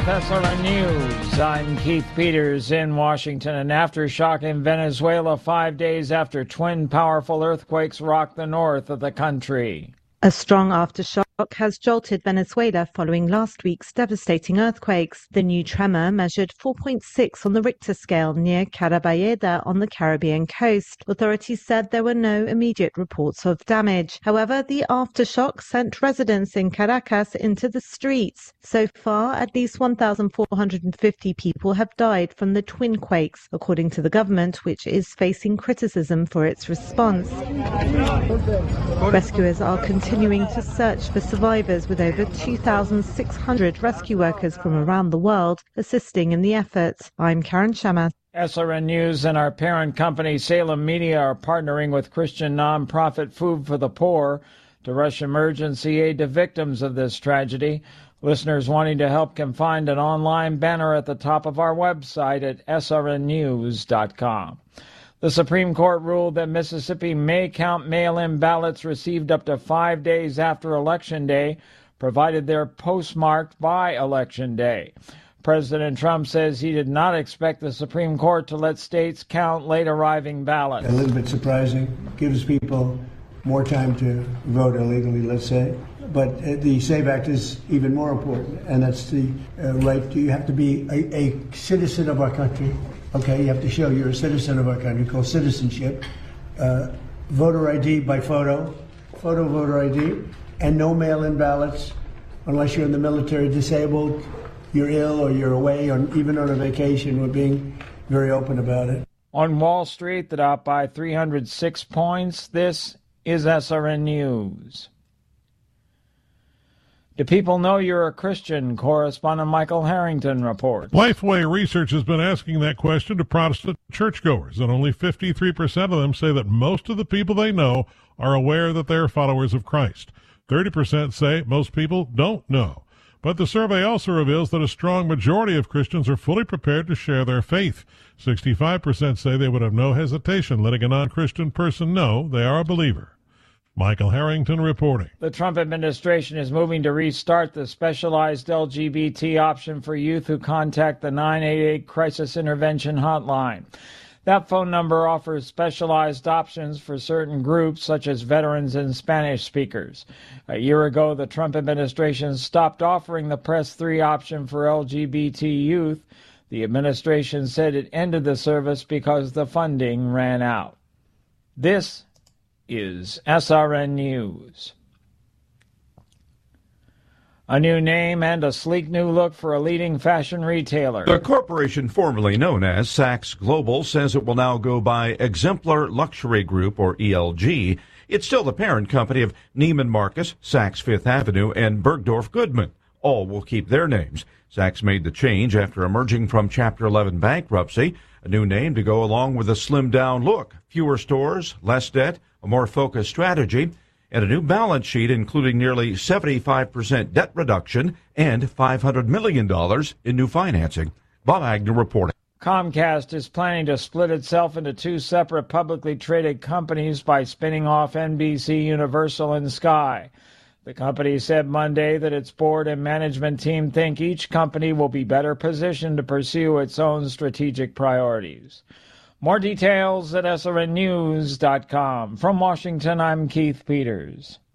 with SRN News. I'm Keith Peters in Washington. An aftershock in Venezuela 5 days after twin powerful earthquakes rocked the north of the country. A strong aftershock has jolted Venezuela following last week's devastating earthquakes. The new tremor measured 4.6 on the Richter scale near Carabayeda on the Caribbean coast. Authorities said there were no immediate reports of damage. However, the aftershock sent residents in Caracas into the streets. So far, at least 1,450 people have died from the twin quakes, according to the government, which is facing criticism for its response. Rescuers are continuing to search for survivors, with over 2,600 rescue workers from around the world assisting in the efforts. I'm Karen Shamas. SRN News and our parent company Salem Media are partnering with Christian nonprofit Food for the Poor to rush emergency aid to victims of this tragedy. Listeners wanting to help can find an online banner at the top of our website at srnnews.com. The Supreme Court ruled that Mississippi may count mail-in ballots received up to 5 days after Election Day, provided they're postmarked by Election Day. President Trump says he did not expect the Supreme Court to let states count late-arriving ballots. A little bit surprising. Gives people more time to vote illegally, let's say. But the SAVE Act is even more important, and that's the right. You have to be a citizen of our country. Okay, you have to show you're a citizen of our country, called citizenship. Voter ID by photo voter ID, and no mail-in ballots unless you're in the military, disabled, you're ill, or you're away, or even on a vacation. We're being very open about it. On Wall Street, the Dow by 306 points. This is SRN News. Do people know you're a Christian? Correspondent Michael Harrington reports. Lifeway Research has been asking that question to Protestant churchgoers, and only 53% of them say that most of the people they know are aware that they are followers of Christ. 30% say most people don't know. But the survey also reveals that a strong majority of Christians are fully prepared to share their faith. 65% say they would have no hesitation letting a non-Christian person know they are a believer. Michael Harrington reporting. The Trump administration is moving to restart the specialized LGBT option for youth who contact the 988 Crisis Intervention Hotline. That phone number offers specialized options for certain groups, such as veterans and Spanish speakers. A year ago, the Trump administration stopped offering the Press 3 option for LGBT youth. The administration said it ended the service because the funding ran out. This is SRN News. A new name and a sleek new look for a leading fashion retailer. The corporation formerly known as Saks Global says it will now go by Exemplar Luxury Group, or ELG. It's still the parent company of Neiman Marcus, Saks Fifth Avenue, and Bergdorf Goodman. All will keep their names. Saks made the change after emerging from Chapter 11 bankruptcy. A new name to go along with a slimmed-down look. Fewer stores, less debt, a more focused strategy, and a new balance sheet including nearly 75% debt reduction and $500 million in new financing. Bob Agnew reporting. Comcast is planning to split itself into two separate publicly traded companies by spinning off NBC, Universal, and Sky. The company said Monday that its board and management team think each company will be better positioned to pursue its own strategic priorities. More details at srnnews.com. From Washington, I'm Keith Peters.